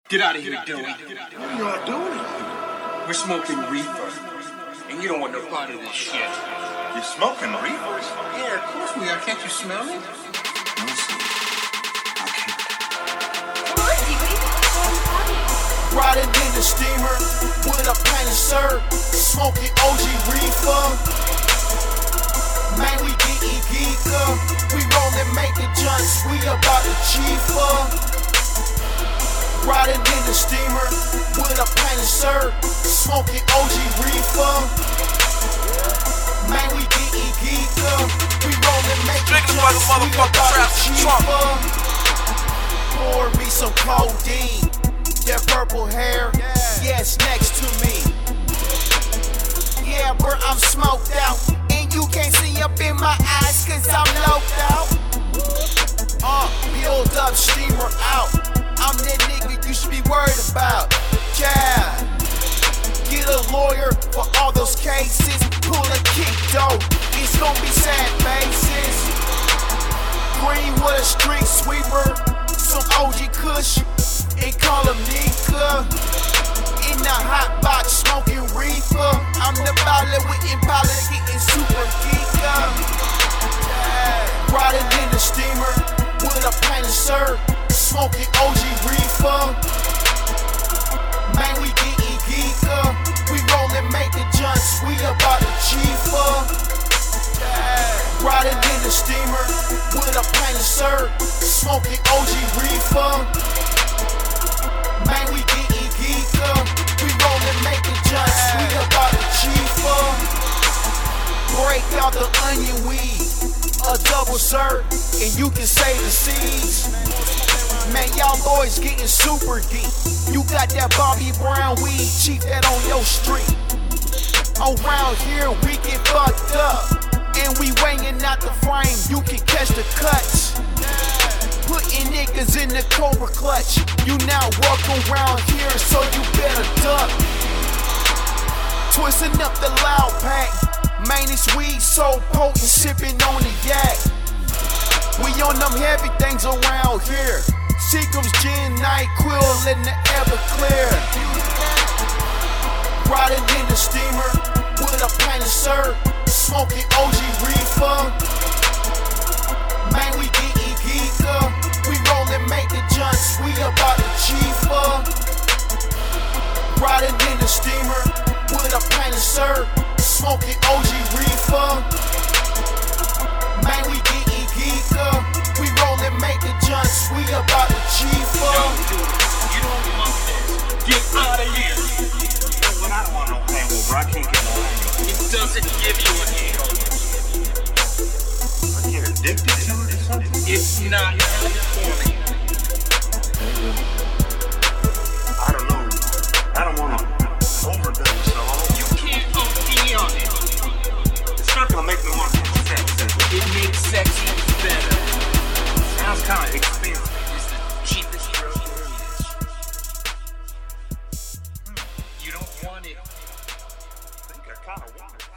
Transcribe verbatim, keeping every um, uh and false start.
Get out of here, Dylan. What are y'all doing? We're smoking reefer, and you don't want no part of this shit. You're smoking reefers? Yeah, of course we are. Can't you smell it? No, sir. I can't. Riding in the steamer with a pint of syrup, smoking O G reefer. Man, we geeky geeker. We rollin', making junks. We about to cheaper. Riding in the steamer with a pint of syrup, smoking O G reefer. Man, we geeky geeker. We rollin', making junks. We about to cheaper. Pour me some codeine. That purple hair, yeah, it's next to me. Yeah, bro, I'm smoked out. And you can't see up in my eyes cause I'm loped out. Uh, build up, steamer out. I'm that nigga you should be worried about. Yeah. Get a lawyer for all those cases. Pull a kick though, it's gonna be sad faces. Green with a street sweeper. Some O G Kush. And call him Nika. In the hot box, smoking reefer. I'm the baller with Impala, getting super geeka. Riding in the steamer with a pint of syrup, smoking O G reefer. Man, we geeky geeka. We rollin', making junks. We about to cheaper. Riding in the steamer with a pint of syrup, smoking O G reefer. Man, we geeky geeker. We rollin', making junks. We about to cheaper. Break out the onion weed, a double syrup, and you can save the seeds. Man, y'all boys getting super geek. You got that Bobby Brown weed, cheap that on your street. Around here we get fucked up, and we weighing out the frame. You can catch the cuts. Putting niggas in the Cobra clutch. You now walk around here, so you better duck. Twisting up the loud pack. Man, this weed so potent, sipping on the yak. We on them heavy things around here. Seagram's gin, NyQuil, and the Everclear. Riding in the steamer with a pint of syrup, smoking O G reefer. Man, we geeky geeker. We rollin', making junks. We about to cheaper. Riding in the steamer with a pint of syrup, smoking O G reefer. Man, we geeky geeker. We rollin', making junks. We about to cheaper. You don't want this. Get out of here. Well, I don't want no hangover. I can't get no hangover. It doesn't give you a hangover. I get addicted to it or something. It's not for you. I don't know. I don't want to overdose, so You can't O D on it. it's not gonna make me want to have sex. It makes sex even better. Sounds kind of expensive. It's the cheapest drug there is. You don't want it. I think I kind of want it.